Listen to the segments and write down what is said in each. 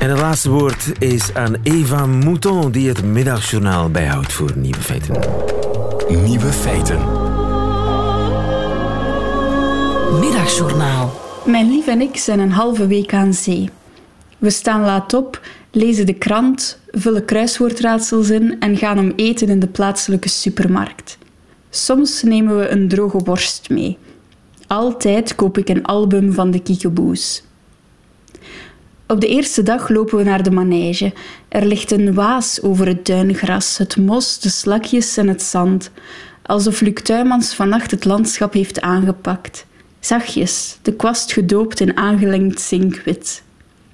En het laatste woord is aan Eva Mouton, die het middagjournaal bijhoudt voor Nieuwe Feiten. Nieuwe Feiten. Middagjournaal. Mijn lief en ik zijn een halve week aan zee. We staan laat op, lezen de krant, vullen kruiswoordraadsels in en gaan om eten in de plaatselijke supermarkt. Soms nemen we een droge worst mee. Altijd koop ik een album van de Kiekeboes. Op de eerste dag lopen we naar de manege. Er ligt een waas over het duingras, het mos, de slakjes en het zand. Alsof Luc Tuymans vannacht het landschap heeft aangepakt. Zachtjes, de kwast gedoopt in aangelengd zinkwit.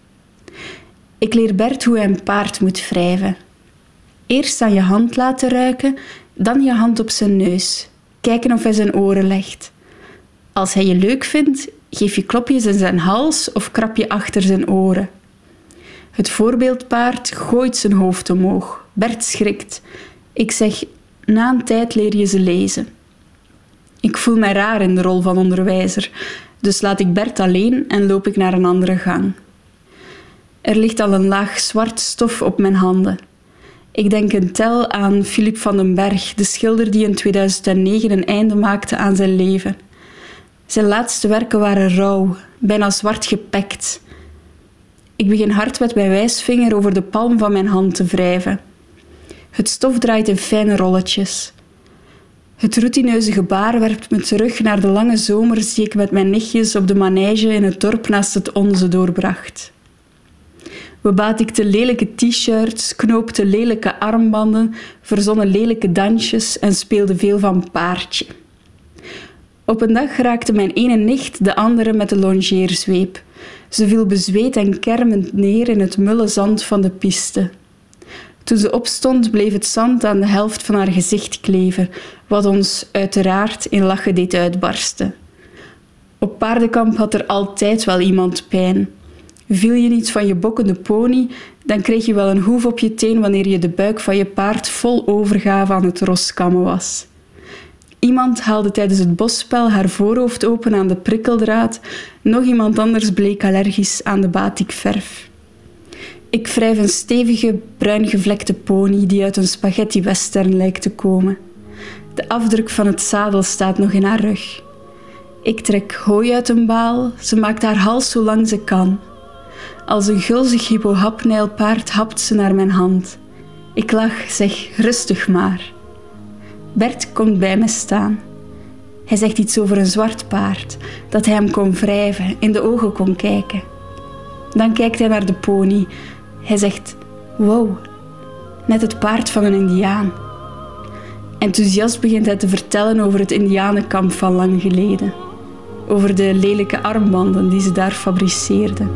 Ik leer Bert hoe hij een paard moet wrijven. Eerst aan je hand laten ruiken, dan je hand op zijn neus. Kijken of hij zijn oren legt. Als hij je leuk vindt, geef je klopjes in zijn hals of krap je achter zijn oren. Het voorbeeldpaard gooit zijn hoofd omhoog. Bert schrikt. Ik zeg, na een tijd leer je ze lezen. Ik voel mij raar in de rol van onderwijzer, dus laat ik Bert alleen en loop ik naar een andere gang. Er ligt al een laag zwart stof op mijn handen. Ik denk een tel aan Philippe van den Berg, de schilder die in 2009 een einde maakte aan zijn leven. Zijn laatste werken waren rauw, bijna zwart gepekt. Ik begin hard met mijn wijsvinger over de palm van mijn hand te wrijven. Het stof draait in fijne rolletjes. Het routineuze gebaar werpt me terug naar de lange zomers die ik met mijn nichtjes op de manege in het dorp naast het onze doorbracht. We batikten lelijke t-shirts, knoopten lelijke armbanden, verzonnen lelijke dansjes en speelden veel van paardje. Op een dag raakte mijn ene nicht de andere met de longeerzweep. Ze viel bezweet en kermend neer in het mulle zand van de piste. Toen ze opstond, bleef het zand aan de helft van haar gezicht kleven, wat ons uiteraard in lachen deed uitbarsten. Op paardenkamp had er altijd wel iemand pijn. Viel je niet van je bokkende pony, dan kreeg je wel een hoef op je teen wanneer je de buik van je paard vol overgave aan het roskammen was. Iemand haalde tijdens het bosspel haar voorhoofd open aan de prikkeldraad, nog iemand anders bleek allergisch aan de batikverf. Ik wrijf een stevige, bruin gevlekte pony die uit een spaghetti western lijkt te komen. De afdruk van het zadel staat nog in haar rug. Ik trek hooi uit een baal, ze maakt haar hals zo lang ze kan. Als een gulzig hippohapnijlpaard hapt ze naar mijn hand. Ik lach, zeg rustig maar. Bert komt bij me staan. Hij zegt iets over een zwart paard, dat hij hem kon wrijven, in de ogen kon kijken. Dan kijkt hij naar de pony. Hij zegt, wow, net het paard van een indiaan. Enthousiast begint hij te vertellen over het indianenkamp van lang geleden. Over de lelijke armbanden die ze daar fabriceerden.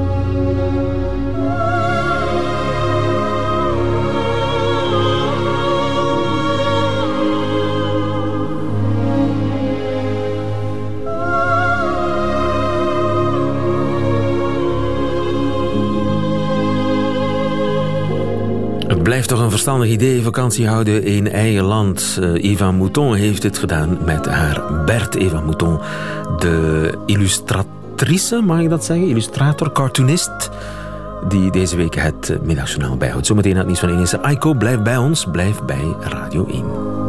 Het blijft toch een verstandig idee, vakantie houden in eigen land. Eva Mouton heeft dit gedaan met haar Bert. Eva Mouton, de illustratrice, mag ik dat zeggen? Illustrator, cartoonist, die deze week het middagjournaal bijhoudt. Zometeen het nieuws van 1. Aiko, blijf bij ons, blijf bij Radio 1.